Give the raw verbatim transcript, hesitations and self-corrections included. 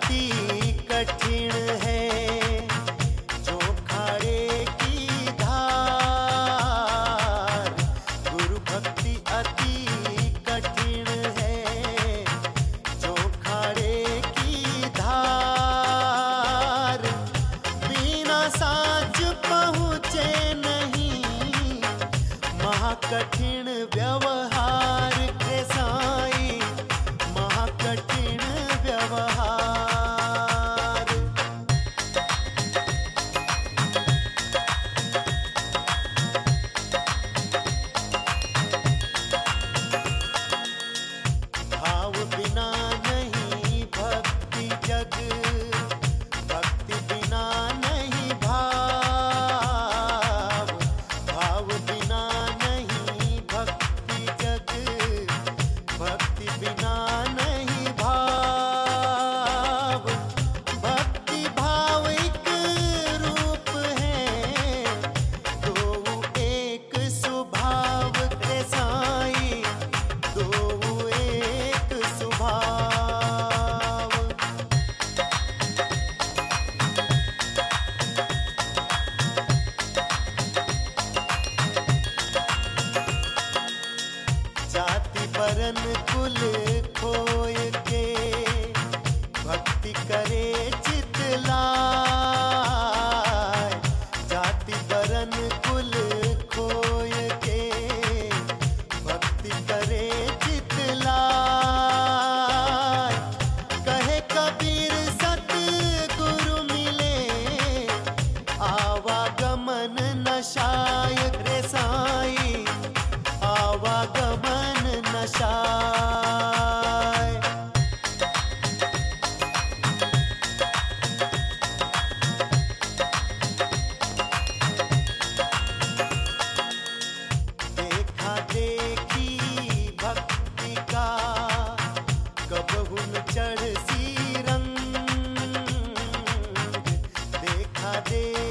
अति कठिन है, जो खारे की धार। गुरु भक्ति अति कठिन है, जो खारे की धार। बिना साच पहुँचे नहीं, महाकठिन व्यवहार के साई, महाकठिन व्यवहार। भाव बिना नहीं भक्ति जग, भक्ति बिना नहीं भाव। भाव बिना नहीं भक्ति जग, भक्ति बिना नहीं भाव। भक्ति भाव एक रूप है, दो एक स्वभाव के साई, दो एक स्वभाव। जाति बरन कुल खोय के, भक्ति करे चित लाय। जाति बरन कुल खोय के, भक्ति करे चित लाय। कहे कबीर सतगुरु मिले, आवागमन नशाय रे साई, आवागमन नशाय। देखा देखी भक्ति का, कबहु न चढ़ सी रंग। देखा देखी